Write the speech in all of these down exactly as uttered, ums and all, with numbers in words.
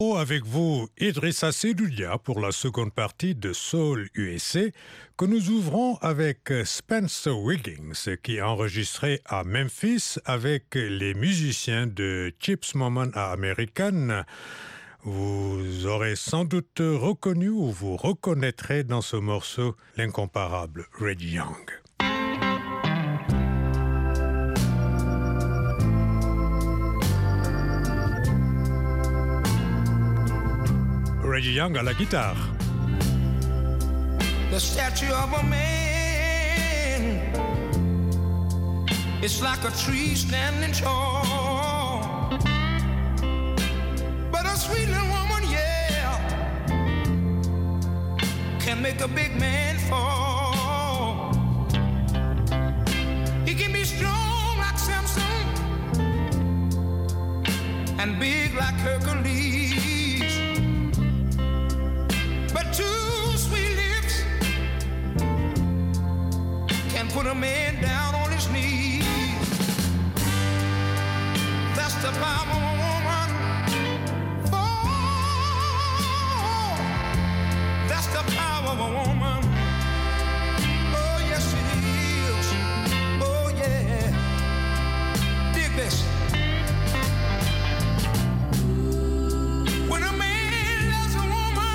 Avec vous, Idrissa Seydoudia pour la seconde partie de Soul U S A que nous ouvrons avec Spencer Wiggins qui est enregistré à Memphis avec les musiciens de Chips Moment à American. Vous aurez sans doute reconnu ou vous reconnaîtrez dans ce morceau l'incomparable Reggie Young. Reggie Young à la guitare. The statue of a man, it's like a tree standing tall, but a sweet little woman, yeah, can make a big man fall. He can be strong like Samson and big like Hercules. Put a man down on his knees. That's the power of a woman. Oh, that's the power of a woman. Oh, yes it is. Oh, yeah. Dig this. When a man loves a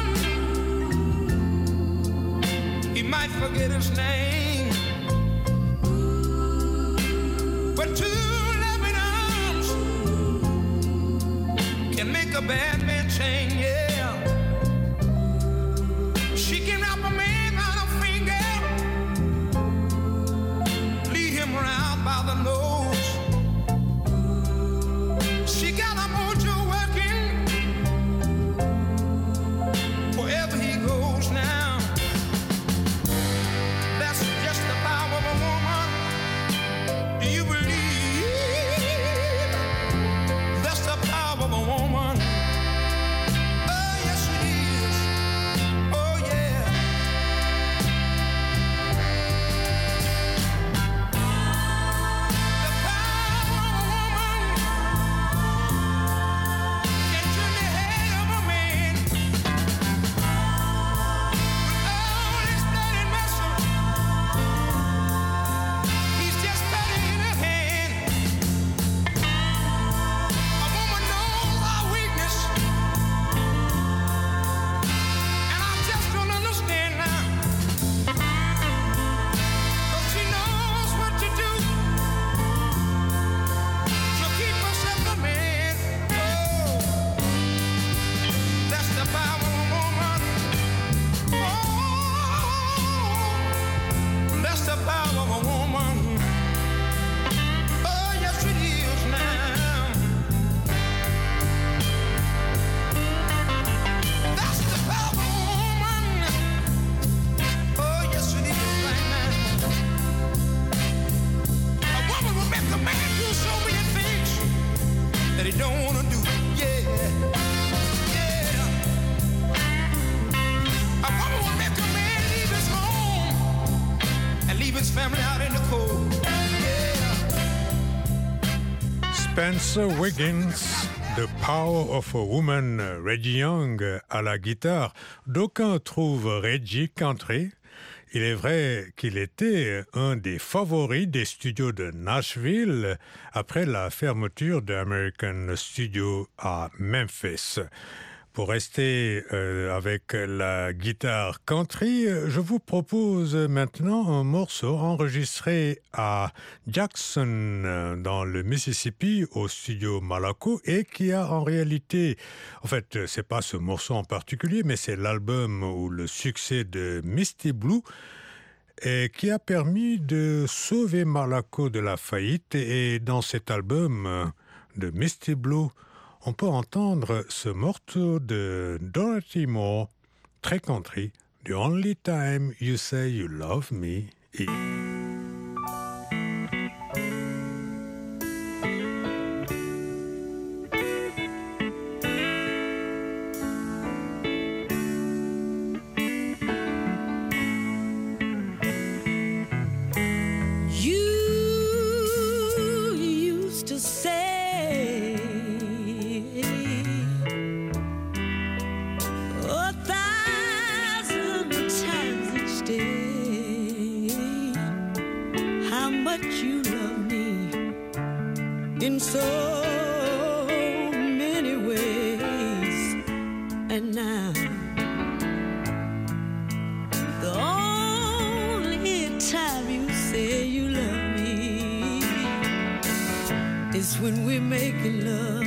woman, he might forget his name. A bad man chain, yeah. She can wrap a man around her finger, lead him around by the nose. She got a mojo working wherever he goes now. That's just the power of a woman. Do you believe that's the power of a woman? Spencer Wiggins, The Power of a Woman, Reggie Young à la guitare. D'aucuns trouvent Reggie country. Il est vrai qu'il était un des favoris des studios de Nashville après la fermeture de American Studio à Memphis. Pour rester euh, avec la guitare country, je vous propose maintenant un morceau enregistré à Jackson, dans le Mississippi, au studio Malaco, et qui a en réalité, en fait, c'est pas ce morceau en particulier, mais c'est l'album ou le succès de Misty Blue, et qui a permis de sauver Malaco de la faillite. Et dans cet album de Misty Blue, on peut entendre ce morceau de Dorothy Moore, très country, The Only Time You Say You Love Me Is. You used to say so many ways, and now the only time you say you love me is when we're making love.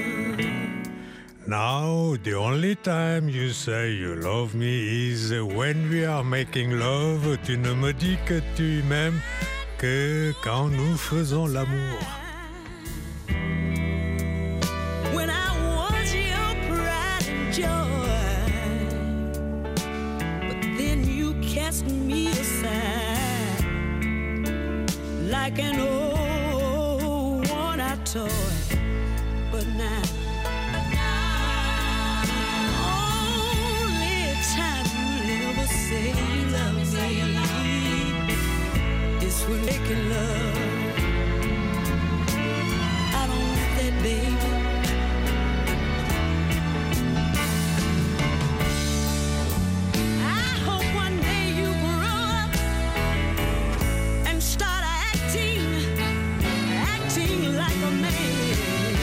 Now, the only time you say you love me is when we are making love. Tu ne me dis que tu m'aimes que quand nous faisons l'amour. When I was your pride and joy, but then you cast me aside like an old worn-out toy. But now, only time you'll ever say you love me is when making love. I don't want that, baby. I hope one day you grow up and start acting, acting like a man.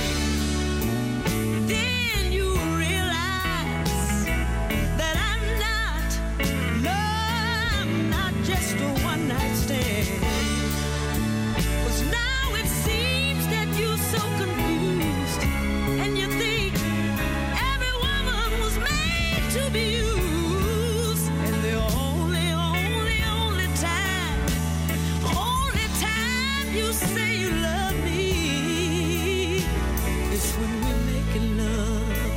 Then you realize that I'm not, no, I'm not just a one-night stand. 'Cause now it seems that you're so confused, and you think every woman was made to be used. And the only, only, only time, only time you say you love me is when we're making love.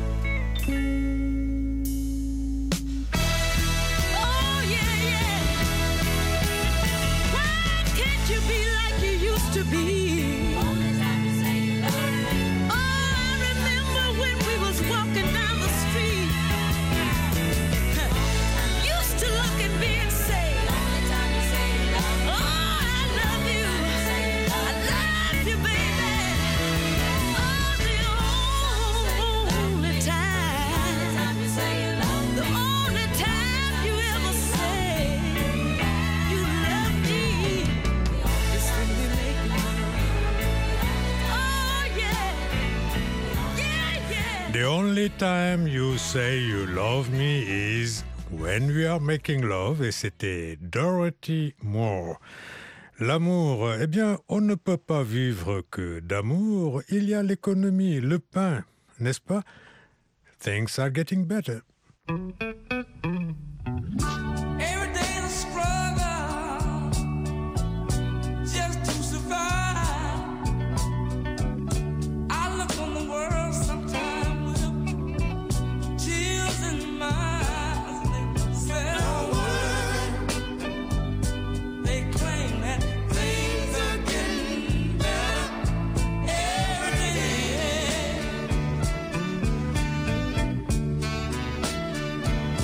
Oh yeah, yeah. Why can't you be like you used to be? Oh, I remember when we was walking down the street. Used to look at me and say, oh, I love you. I love you, baby. Oh, the only time, the only time you ever say you love me is when we make love. Oh, yeah. Yeah, yeah. The only time you say you love me is when we are making love. Et c'était Dorothy Moore. L'amour, eh bien, on ne peut pas vivre que d'amour. Il y a l'économie, le pain, n'est-ce pas? Things are getting better. Every day a struggle just to survive. I look on the world sometimes with tears in my eyes. They say a word. They claim that things are getting better every day.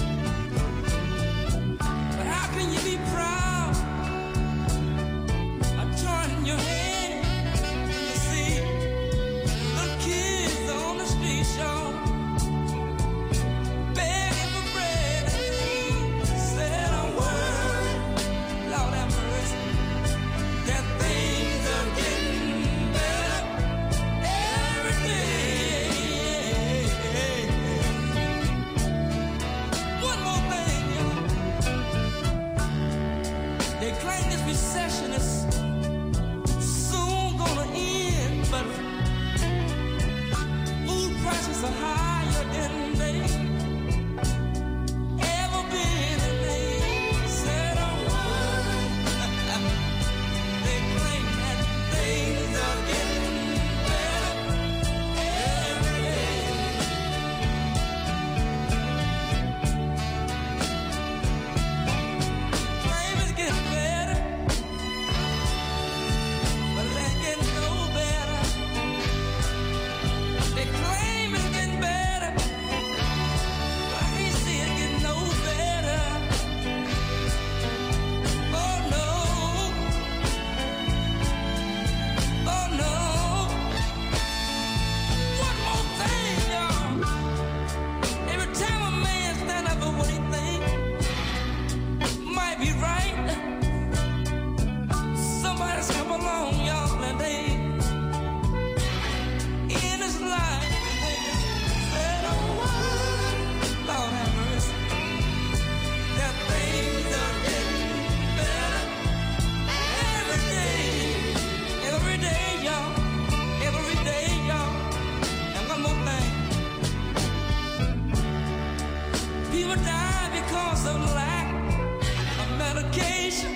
People die because of lack of medication.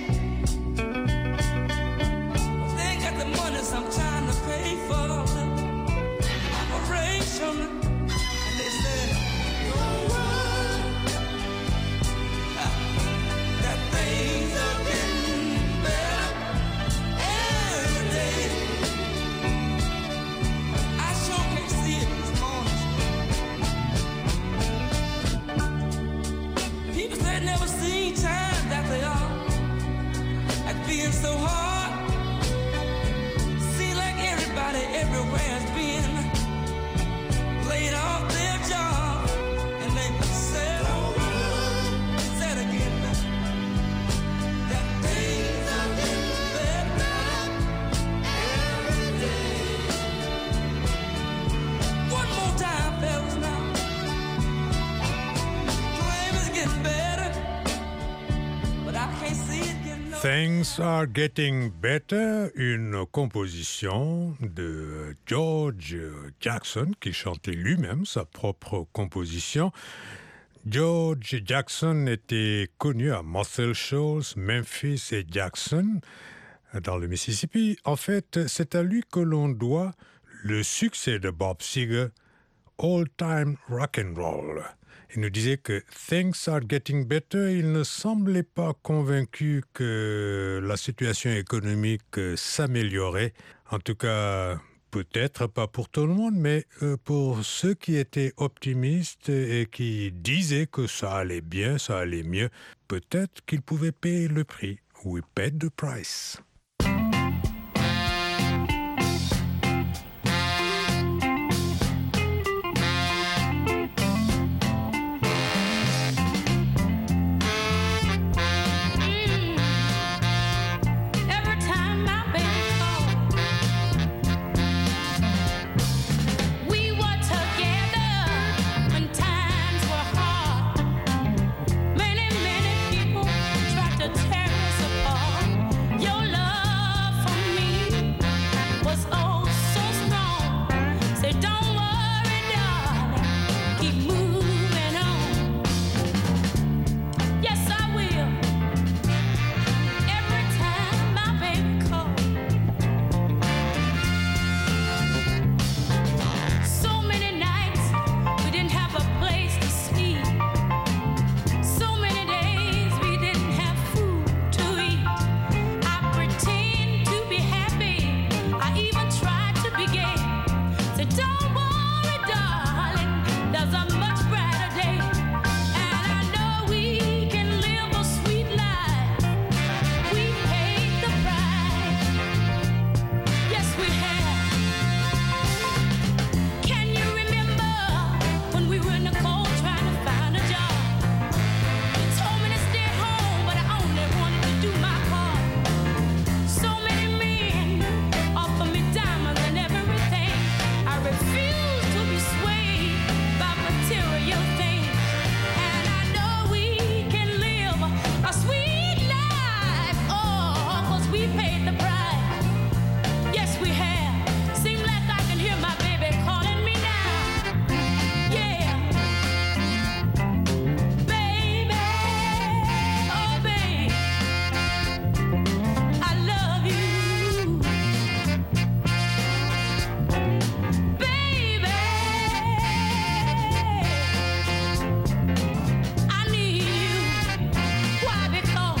They ain't got the money sometimes to pay for the operation. And they say, don't worry, that things are getting better every day. I sure can't see it this morning. People say never seen times that they are at being so hard. Seem like everybody everywhere is being laid off their job, and they said, oh, said again, that things are getting better every day. One more time, fellas, now. Claim it's getting better, but I can't see it getting no. Things Are Getting Better, une composition de George Jackson qui chantait lui-même sa propre composition. George Jackson était connu à Muscle Shoals, Memphis et Jackson, dans le Mississippi. En fait, c'est à lui que l'on doit le succès de Bob Seger, All Time Rock and Roll. Il nous disait que Things Are Getting Better. Il ne semblait pas convaincu que la situation économique s'améliorait. En tout cas, peut-être pas pour tout le monde, mais pour ceux qui étaient optimistes et qui disaient que ça allait bien, ça allait mieux, peut-être qu'ils pouvaient payer le prix. We paid the price. Every time my baby called, we were together when times were hard. Many, many people tried to tear us apart. Your love for me was oh so strong. Say, don't worry, darling, keep moving on. Yes, I will. Every time my baby calls. So many nights we didn't have a place to sleep. So many days we didn't have food to eat. I pretend to be happy. I even tried to be gay. Said, don't worry, darling, there's a much brighter day. And I know we can live a sweet life. We paid the price. Yes, we have. Can you remember when we were in the cold trying to find a job? You told me to stay home, but I only wanted to do my part. So many men offer me diamonds and everything. I refuse to be swayed by material things. And I know we can live a sweet life, oh, 'cause we paid the price. Yes, we have. Seem like I can hear my baby calling me now. Yeah. Baby, oh baby, I love you. Baby, I need you. Why? Because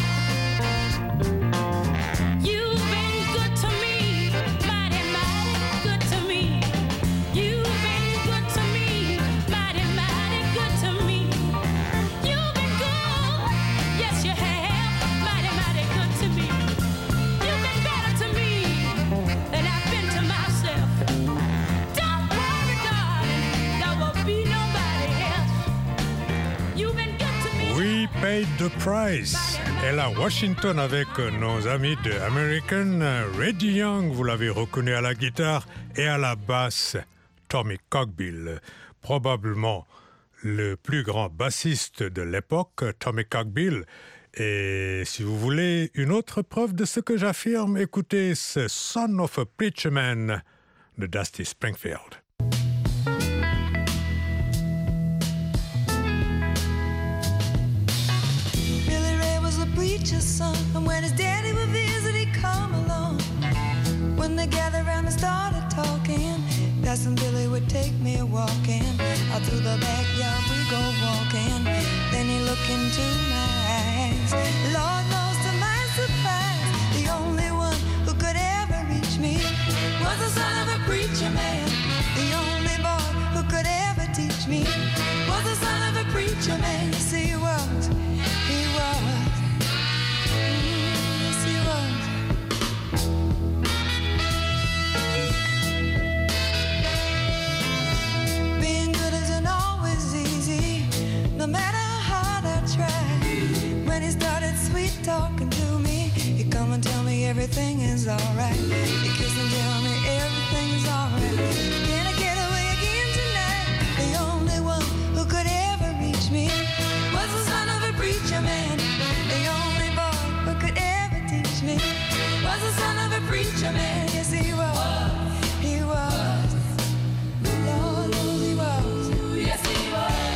you've been good to me, mighty, mighty good to me. You've been good to me, mighty, mighty good to me. You've been good, yes you have, mighty, mighty good to me. You've been better to me than I've been to myself. Don't worry, darling, there will be nobody else. You've been good to me. We paid the price. Et là, Washington avec nos amis de American, Reggie Young, vous l'avez reconnu à la guitare, et à la basse, Tommy Cogbill, probablement le plus grand bassiste de l'époque, Tommy Cogbill. Et si vous voulez une autre preuve de ce que j'affirme, écoutez ce Son of a Preacher Man de Dusty Springfield. When his daddy would visit, he'd come along. When they gathered around and started talking, Cousin Billy would take me walking. Out through the backyard we go walking. Then he looked into my eyes. Lord knows to my surprise, the only one who could ever reach me was the son of a preacher man. The only boy who could ever teach me was the son of a preacher man. Yes, he was, he was, mm, yes, he was. Being good isn't always easy, no matter how hard I try. When he started sweet talking to me, he'd come and tell me everything is alright. He'd kiss and tell me everything is alright. Can I get away again tonight? The only one who could ever reach me was the son of a preacher man. The only boy who could ever teach me was the son of a preacher man. Yes, he was. He was. Lord knows he was. Yes, he was.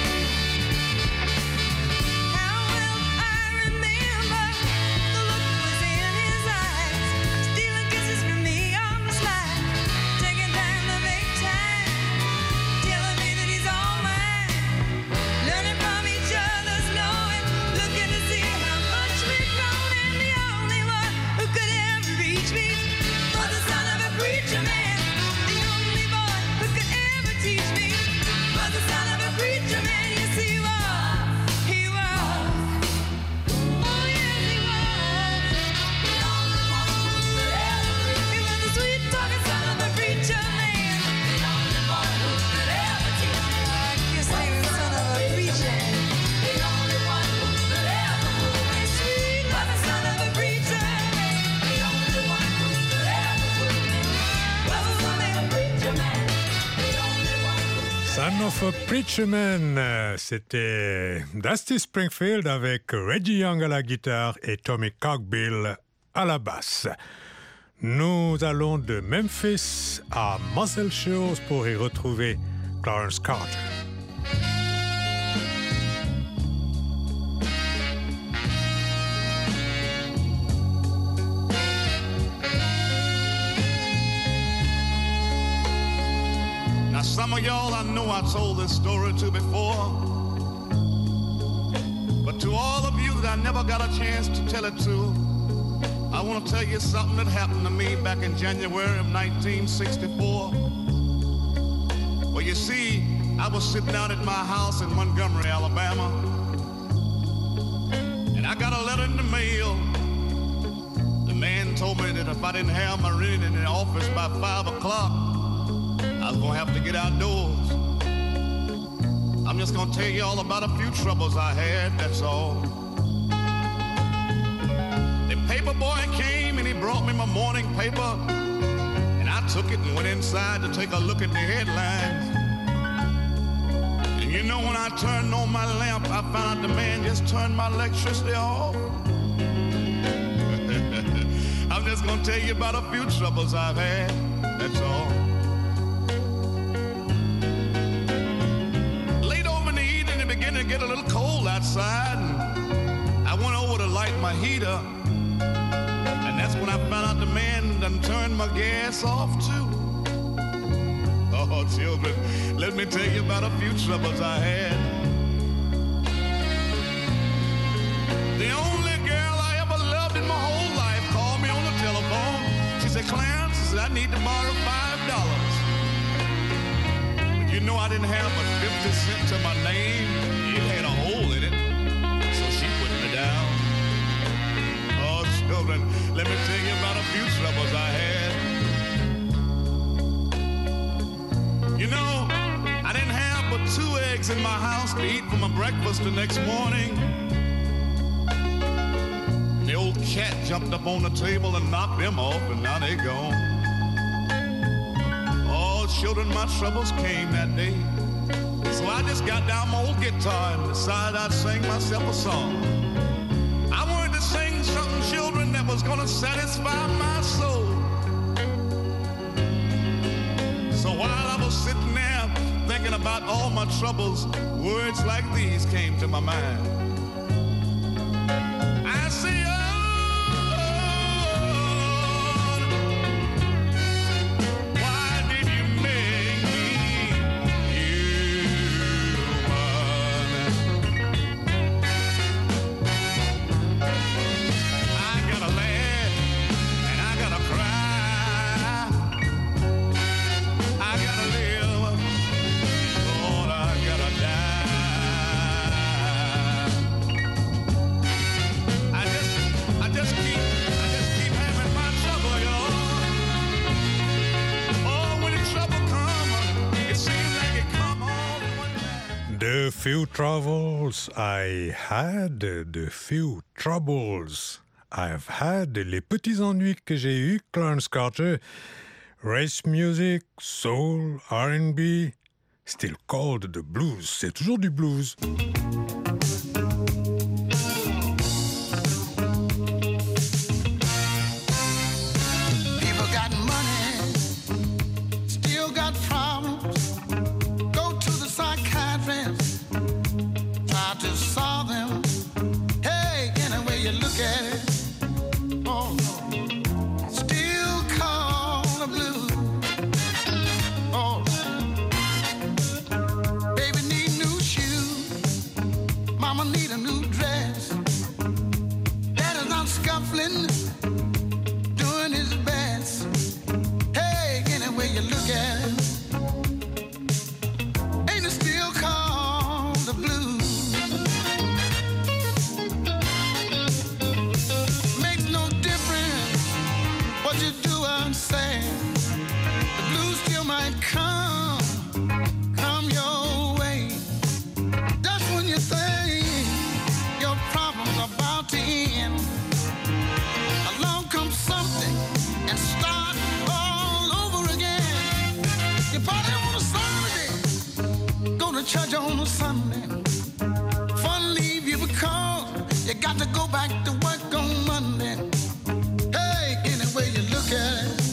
How well I remember the look was in his eyes, stealing kisses from me on the slide, taking time to make time, telling me that he's all mine, learning from each other's knowing, looking to see how much we've grown, and the only one who could ever reach me was the son of a preacher man. The only boy who could ever teach me was the son of a preacher man. Yes, he was. He was. Oh, yes, he was. The only one who could ever reach me was the sweet talking son of a preacher man. The only boy who could ever teach me. I guess he was the son of a preacher. The only one who could ever move me sweet was the son of a preacher man. The only one who could ever move me was the son of a preacher man. The only one who Son of a Preacher Man, euh, c'était Dusty Springfield avec Reggie Young à la guitare et Tommy Cogbill à la basse. Nous allons de Memphis à Muscle Shoals pour y retrouver Clarence Carter. Now, some of y'all I know I told this story to before, but to all of you that I never got a chance to tell it to, I want to tell you something that happened to me back in January of nineteen sixty-four. Well, you see, I was sitting out at my house in Montgomery, Alabama, and I got a letter in the mail. The man told me that if I didn't have my rent in the office by five o'clock, I was gonna have to get outdoors. I'm just gonna tell you all about a few troubles I had, that's all. The paper boy came and he brought me my morning paper, and I took it and went inside to take a look at the headlines. And you know, when I turned on my lamp, I found out the man just turned my electricity off. I'm just gonna tell you about a few troubles I've had, that's all. Began to get a little cold outside, and I went over to light my heater, and that's when I found out the man done turned my gas off too. Oh, children, let me tell you about a few troubles I had. The only girl I ever loved in my whole life called me on the telephone. She said, Clarence, she said, I need to borrow five dollars. You know I didn't have but fifty cents to my name. It had a hole in it, so she put me down. Oh, children, let me tell you about a few troubles I had. You know, I didn't have but two eggs in my house to eat for my breakfast the next morning. The old cat jumped up on the table and knocked them off, and now they gone. Children, my troubles came that day. So I just got down my old guitar and decided I'd sing myself a song. I wanted to sing something, children, that was gonna satisfy my soul. So while I was sitting there thinking about all my troubles, words like these came to my mind. I say, oh, The few troubles I had, the few troubles I've had, les petits ennuis que j'ai eus, Clarence Carter, race music, soul, R and B, still called the blues, c'est toujours du blues. People got money, still got problems. Go to the psychiatrist, try to solve them. Hey, any way you look at it, oh, still call the blues. Oh, baby need new shoes, mama need a new dress. Daddy's not scuffling, doing his best. Hey, any way you look at it, ain't it still called the blues? Makes no difference what you do or say, the blues still might come, come your way. That's when you think your problem's about to end. Along comes something and start all over again. You party on a Saturday, go to church on a Sunday. Fun leave you because you got to go back to work on Monday. Hey, any way you look at it,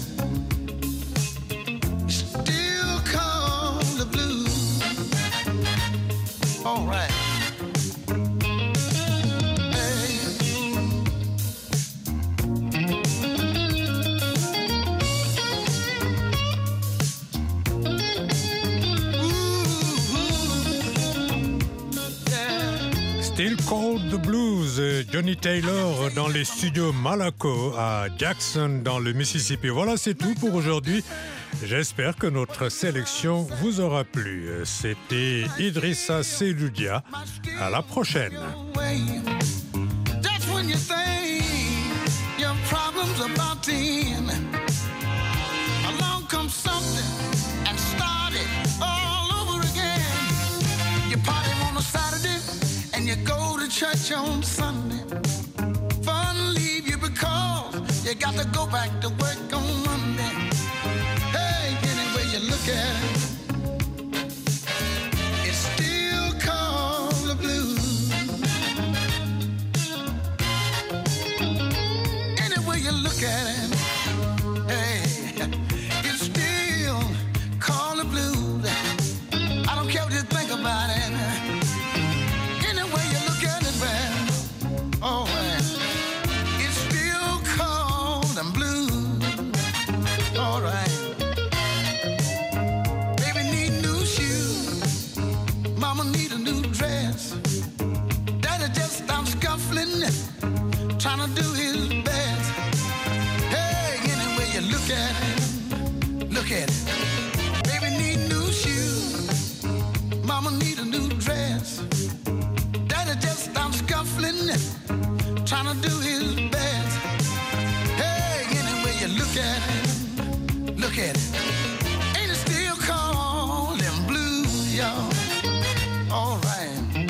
still call the blues. All right. Hey. Still called the blues, euh, Johnny Taylor dans les studios Malaco à Jackson dans le Mississippi. Voilà, c'est tout pour aujourd'hui. J'espère que notre sélection vous aura plu. C'était Idrissa Seloudia. À la prochaine. Way. That's when you think your problem's about to end. Along comes something and start it all over again. You party on a Saturday and you go to church on Sunday. Fun leave you because you got to go back to work on Monday. Hey, any way you look at it, it's still called the blues. Any way you look at it, hey, it's still called the blues. I don't care what you think about it. Any way you look at it, man, oh, man, it's still called the blues. All right. Baby need new shoes, mama need a new dress. Daddy just stopped scuffling, trying to do his best. Hey, any way you look at it, look at it. Baby need new shoes, mama need a new dress. Daddy just stopped scuffling, trying to do his